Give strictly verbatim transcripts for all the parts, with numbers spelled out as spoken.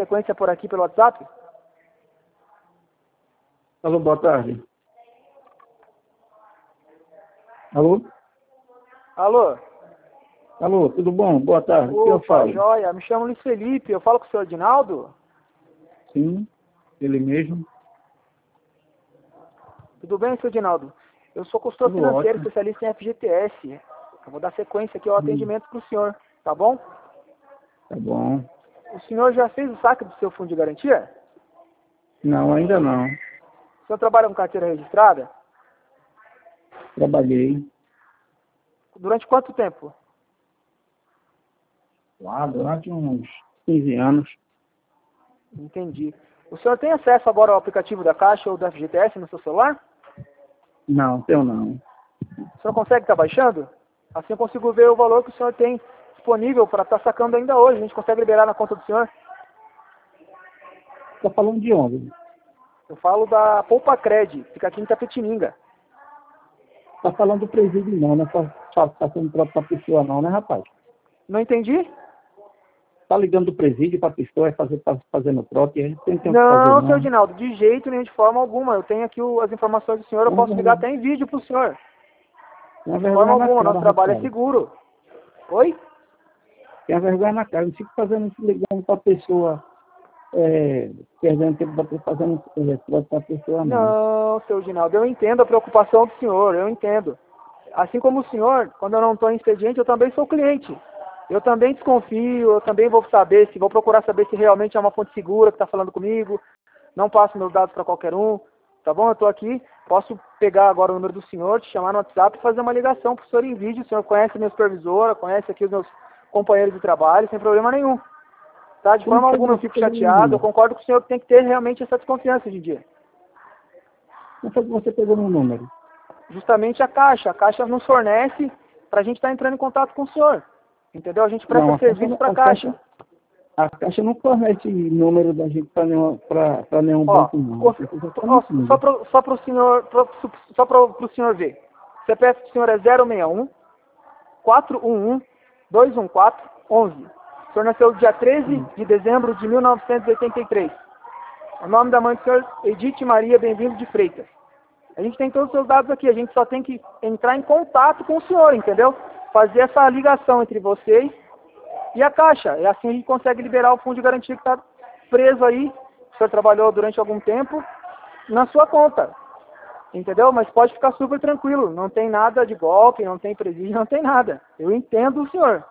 sequência por aqui pelo WhatsApp? Alô, boa tarde. Alô? Alô? Alô, tudo bom? Boa tarde. O que eu Opa, falo? joia. Me chamo Luiz Felipe. Eu falo com o senhor Edinaldo? Sim, ele mesmo. Tudo bem, senhor Edinaldo? Eu sou consultor Tudo financeiro, ótimo. especialista em F G T S. Eu vou dar sequência aqui ao Hum, atendimento para o senhor, tá bom? tá bom. O senhor já fez o saque do seu fundo de garantia? Não, ainda não. O senhor trabalha com carteira registrada? Trabalhei Durante quanto tempo? lá durante uns quinze anos. Entendi. O senhor tem acesso agora ao aplicativo da Caixa ou da F G T S no seu celular? Não, tenho não. O senhor consegue estar baixando? Assim eu consigo ver o valor que o senhor tem disponível para estar sacando ainda hoje. A gente consegue liberar na conta do senhor. Tá falando de onde? Eu falo da Poupa Cred, fica aqui em Itapetininga. Tá falando do presídio não, não é só só passando para outra pessoa não, né, rapaz? Não entendi? Tá ligando do presídio para pessoa, é fazer, tá fazendo trote, a gente tem tempo para fazer Não, seu não. Dinaldo, de jeito nenhum, de forma alguma. Eu tenho aqui o- as informações do senhor, eu Não é posso ligar vergonha, até em vídeo para o senhor. não é De forma vergonha na alguma, nosso cara, trabalho é rapaz. seguro. Oi? Tem a vergonha na cara, não fica fazendo, ligando para pessoa, é, perdendo tempo para fazendo é, trote para pessoa não. Não, seu Ginaldo, eu entendo a preocupação do senhor, eu entendo. Assim como o senhor, quando eu não estou em expediente, eu também sou cliente. Eu também desconfio, eu também vou saber se, vou procurar saber se realmente é uma fonte segura que está falando comigo. Não passo meus dados para qualquer um, tá bom? Eu estou aqui, posso pegar agora o número do senhor, te chamar no WhatsApp e fazer uma ligação para o senhor em vídeo. O senhor conhece a minha supervisora, conhece aqui os meus companheiros de trabalho, sem problema nenhum. Tá? De Como forma foi que alguma eu você fico pegou meu chateado, eu número? concordo com o senhor que tem que ter realmente essa desconfiança hoje em dia. Como foi que você pegou meu número? Justamente a Caixa. A Caixa nos fornece para a gente estar entrando em contato com o senhor. Entendeu? A gente presta Não, a Caixa, serviço não- para a a Caixa, Caixa. a Caixa não fornece número da gente para nenhum, pra, pra nenhum Ó, banco não. conf- Você já tá ó, só mentindo. para só o senhor, pro- só para o senhor ver. O C P F do senhor é zero seis um, quatro um um, dois um quatro, onze. O senhor nasceu dia treze de dezembro de mil novecentos e oitenta e três. O nome da mãe do senhor, Edith Maria Bem-vindo de Freitas. A gente tem todos os seus dados aqui, a gente só tem que entrar em contato com o senhor, entendeu? Fazer essa ligação entre vocês e a Caixa. E assim a gente consegue liberar o fundo de garantia que está preso aí, o senhor trabalhou durante algum tempo, na sua conta. Entendeu? Mas pode ficar super tranquilo, não tem nada de golpe, não tem presídio, não tem nada. Eu entendo o senhor.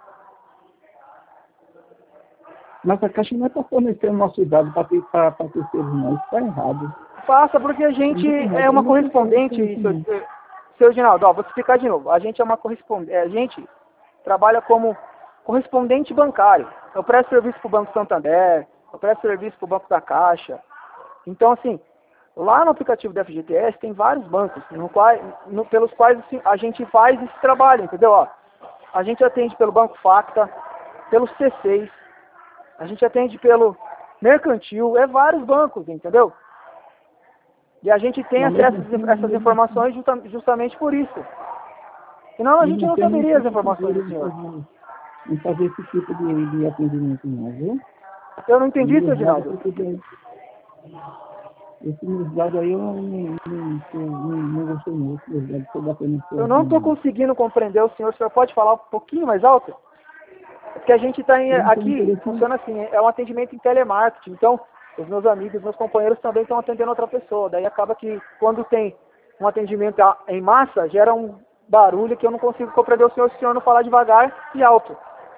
Mas a Caixa não é para fornecer nossos dados para terceiros não. Isso está errado. Faça, porque a Tá gente muito errado. é Eu uma não concordo com correspondente, isso seu, não. seu Ginaldo, ó, vou te explicar de novo. A gente é uma correspondente, a gente trabalha como correspondente bancário. Eu presto serviço para o Banco Santander, eu presto serviço para o Banco da Caixa. Então, assim, lá no aplicativo da F G T S tem vários bancos no qual, no, pelos quais assim, a gente faz esse trabalho, entendeu? Ó, a gente atende pelo Banco Facta, pelo C seis, a gente atende pelo Mercantil, é vários bancos, entendeu? E a gente tem Mas acesso mesmo a assim, essas mesmo assim, informações justa- justamente por isso. Senão a gente mesmo não assim eu não saberia as fico informações seguro do de senhor. fazer, em fazer esse tipo de, de atendimento não, viu? Eu não entendi, seu Meus dados, Ginaldo. porque esse meus dados aí eu não, não, não, não, não gostei muito. Meus dados estou batendo Eu certo não estou não. conseguindo compreender o senhor. O senhor pode falar um pouquinho mais alto? É porque a gente está Eu não tenho aqui, interesse em... funciona assim, é um atendimento em telemarketing. Então, os meus amigos, meus companheiros também estão atendendo outra pessoa. Daí acaba que quando tem um atendimento a- em massa, gera um barulho que eu não consigo compreender o senhor se o senhor não falar devagar e alto.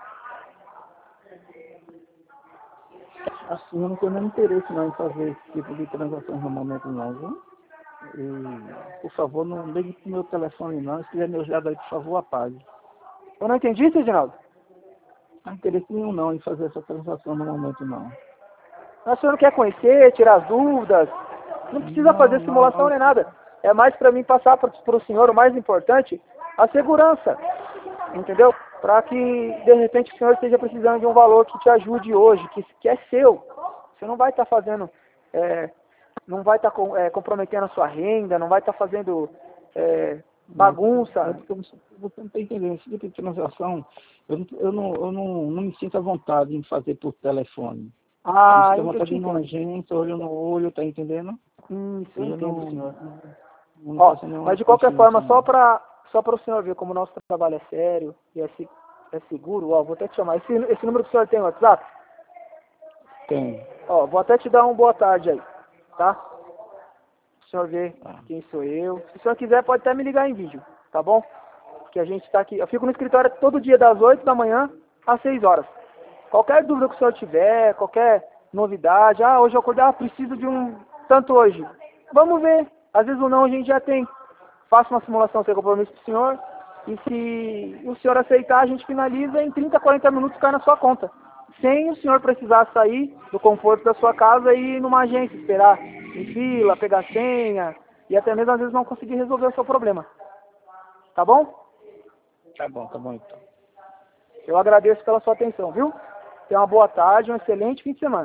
Assim, eu não tenho nenhum interesse não em fazer esse tipo de transações no momento não, viu? E, por favor, não ligue pro meu telefone não. Se tiver meus dados aí, por favor, apague. Eu não entendi, seu Ginaldo. Não tem interesse nenhum não em fazer essa transação no momento não. Mas o senhor não quer conhecer, tirar as dúvidas? Não precisa Não, fazer não, simulação não. nem nada. É mais para mim passar para o senhor o mais importante, a segurança. Entendeu? Para que, de repente, o senhor esteja precisando de um valor que te ajude hoje, que, que é seu. Você não vai estar fazendo, é, não vai estar com, é, comprometendo a sua renda, não vai estar fazendo é, Não, é bagunça. porque você, você não está entendendo. Esse tipo de transação, eu, não, eu, não, eu não, não me sinto à vontade em fazer por telefone. Ah, Tem eu, eu vontade te de ir entendo. nojento, olho no olho, tá entendendo? Isso, eu Eu entendo, não, senhor. não Ó, faço nenhuma mas de qualquer consciência, forma, só não. para só para o senhor ver como o nosso trabalho é sério e é, se- é seguro, ó, vou até te chamar. Esse, esse número que o senhor tem no WhatsApp, Tem. ó, vou até te dar um boa tarde aí, tá? O senhor ver Tá. quem sou eu. Se o senhor quiser, pode até me ligar em vídeo, tá bom? Porque a gente tá aqui. Eu fico no escritório todo dia das oito da manhã às seis horas. Qualquer dúvida que o senhor tiver, qualquer novidade, ah, hoje eu acordei, ah, preciso de um tanto hoje. Vamos ver. Às vezes o não a gente já tem. Faça uma simulação sem compromisso pro senhor. E se o senhor aceitar, a gente finaliza em trinta, quarenta minutos cai na sua conta. Sem o senhor precisar sair do conforto da sua casa e ir numa agência, esperar em fila, pegar senha e até mesmo às vezes não conseguir resolver o seu problema. Tá bom? Tá bom, tá bom então. Eu agradeço pela sua atenção, viu? Tenha uma boa tarde, um excelente fim de semana.